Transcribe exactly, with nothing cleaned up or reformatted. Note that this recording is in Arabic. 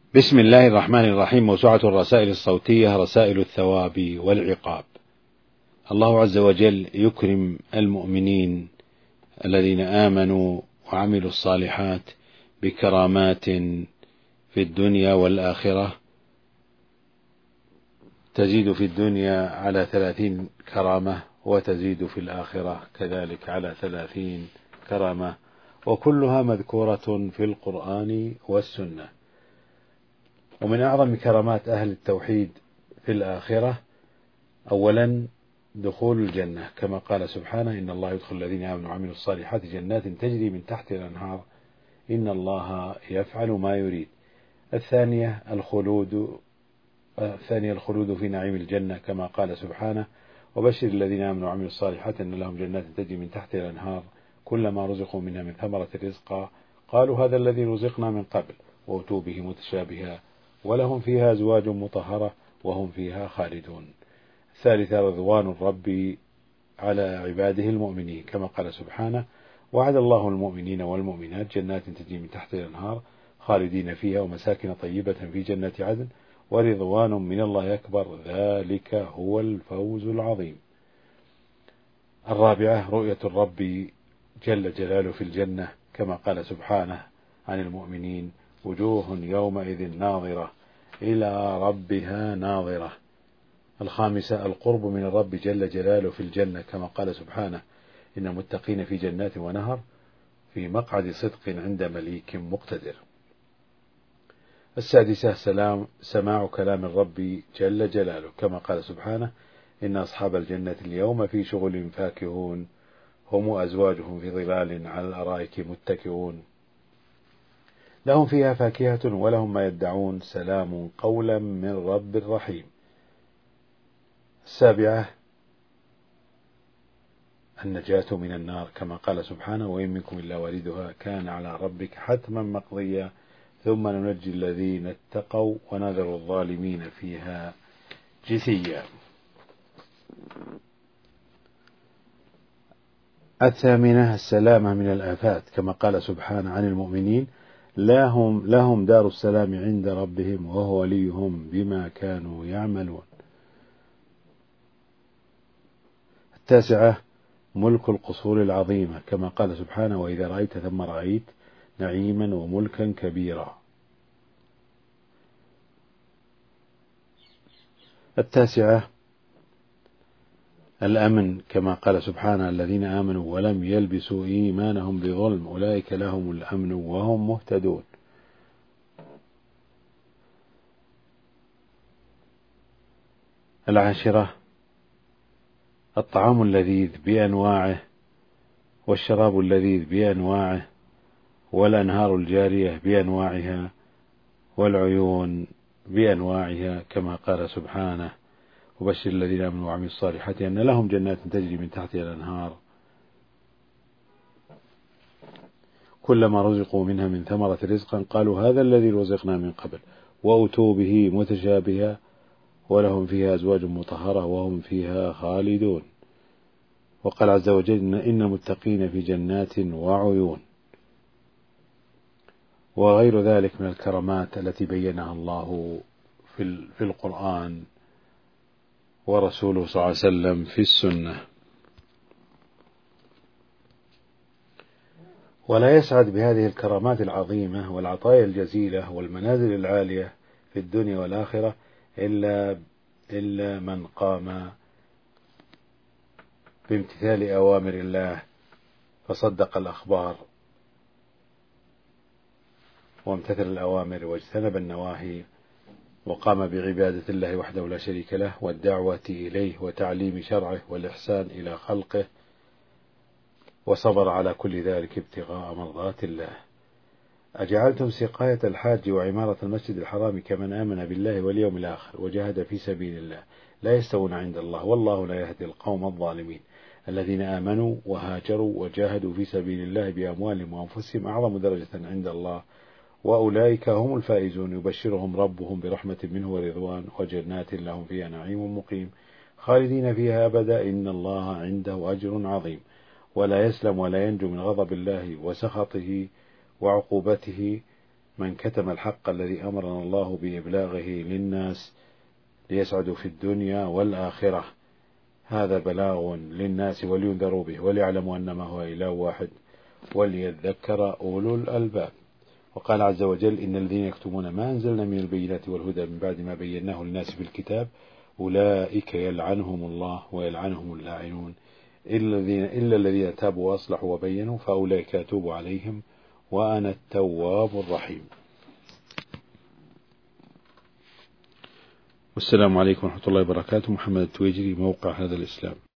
بسم الله الرحمن الرحيم. موسوعة الرسائل الصوتية رسائل الثواب والعقاب. الله عز وجل يكرم المؤمنين الذين آمنوا وعملوا الصالحات بكرامات في الدنيا والآخرة، تزيد في الدنيا على ثلاثين كرامة وتزيد في الآخرة كذلك على ثلاثين كرامة، وكلها مذكورة في القرآن والسنة. ومن أعظم كرامات أهل التوحيد في الآخرة أولا دخول الجنة، كما قال سبحانه: إن الله يدخل الذين آمنوا وعملوا الصالحات جنات تجري من تحت الأنهار إن الله يفعل ما يريد. الثانية الخلود الثانية الخلود في نعيم الجنة، كما قال سبحانه: وبشر الذين آمنوا وعملوا الصالحات أن لهم جنات تجري من تحت الأنهار كلما رزقوا منها من ثمرة رزقا قالوا هذا الذي رزقنا من قبل وأتوا به متشابها ولهم فيها أزواج مطهرة وهم فيها خالدون. الثالثة رضوان الرب على عباده المؤمنين، كما قال سبحانه: وعد الله المؤمنين والمؤمنات جنات تجري من تحت الأنهار خالدين فيها ومساكن طيبة في جنات عدن ورضوان من الله أكبر ذلك هو الفوز العظيم. الرابعة رؤية الرب جل جلاله في الجنة، كما قال سبحانه عن المؤمنين: وجوه يومئذ ناظرة إلى ربها ناظرة. الخامسة القرب من الرب جل جلاله في الجنة، كما قال سبحانه: إن المتقين في جنات ونهر في مقعد صدق عند مليك مقتدر. السادسة سلام سماع كلام الرب جل جلاله، كما قال سبحانه: إن أصحاب الجنة اليوم في شغل فاكهون هم وأزواجهم في ظلال على الأرائك متكئون لهم فيها فاكهة ولهم ما يدعون سلام قولا من رب رحيم. السابعة النجاة من النار، كما قال سبحانه: وإن منكم إلا واردها كان على ربك حتما مقضيا ثم ننجي الذين اتقوا ونذر الظالمين فيها جثيا. الثامنة السلامة من الآفات، كما قال سبحانه عن المؤمنين: لهم, لهم دار السلام عند ربهم وهو وليهم بما كانوا يعملون. التاسعة ملك القصور العظيمة، كما قال سبحانه: وإذا رأيت ثم رأيت نعيما وملكا كبيرا. التاسعة الأمن، كما قال سبحانه: الذين آمنوا ولم يلبسوا إيمانهم بظلم أولئك لهم الأمن وهم مهتدون. العاشرة الطعام اللذيذ بأنواعه والشراب اللذيذ بأنواعه والأنهار الجارية بأنواعها والعيون بأنواعها، كما قال سبحانه: وبشر الذين آمنوا وعملوا الصالحات أن لهم جنات تجري من تحتها الأنهار كلما رزقوا منها من ثمرة رزقا قالوا هذا الذي رزقنا من قبل وأتوا به متشابها ولهم فيها أزواج مطهرة وهم فيها خالدون. وقال عز وجل: إن المتقين في جنات وعيون. وغير ذلك من الكرامات التي بينها الله في القرآن ورسوله صلى الله عليه وسلم في السنة. ولا يسعد بهذه الكرامات العظيمة والعطايا الجزيلة والمنازل العالية في الدنيا والآخرة إلا إلا من قام بامتثال أوامر الله فصدق الأخبار وامتثل الأوامر واجتنب النواهي وقام بعبادة الله وحده لا شريك له والدعوة إليه وتعليم شرعه والإحسان إلى خلقه وصبر على كل ذلك ابتغاء مرضات الله. أجعلتم سقاية الحاج وعمارة المسجد الحرام كمن آمن بالله واليوم الآخر وجاهد في سبيل الله لا يستوون عند الله والله لا يهدي القوم الظالمين. الذين آمنوا وهاجروا وجاهدوا في سبيل الله بأموالهم وأنفسهم أعظم درجة عند الله وأولئك هم الفائزون. يبشرهم ربهم برحمة منه ورضوان وجنات لهم فيها نعيم مقيم خالدين فيها أبدا إن الله عنده أجر عظيم. ولا يسلم ولا ينجو من غضب الله وسخطه وعقوبته من كتم الحق الذي أمرنا الله بإبلاغه للناس ليسعدوا في الدنيا والآخرة، هذا بلاغ للناس ولينذروا به وليعلموا أنما هو إله واحد وليذكر أولو الألباب. وقال عز وجل: إن الذين يكتمون ما أنزلنا من البينات والهدى من بعد ما بيناه للناس في الكتاب أولئك يلعنهم الله ويلعنهم اللاعنون إلا الذين, إلا الذين تابوا وأصلحوا وبينوا فأولئك أتوب عليهم وأنا التواب الرحيم. والسلام عليكم ورحمة الله وبركاته. محمد التويجري، موقع هذا الإسلام.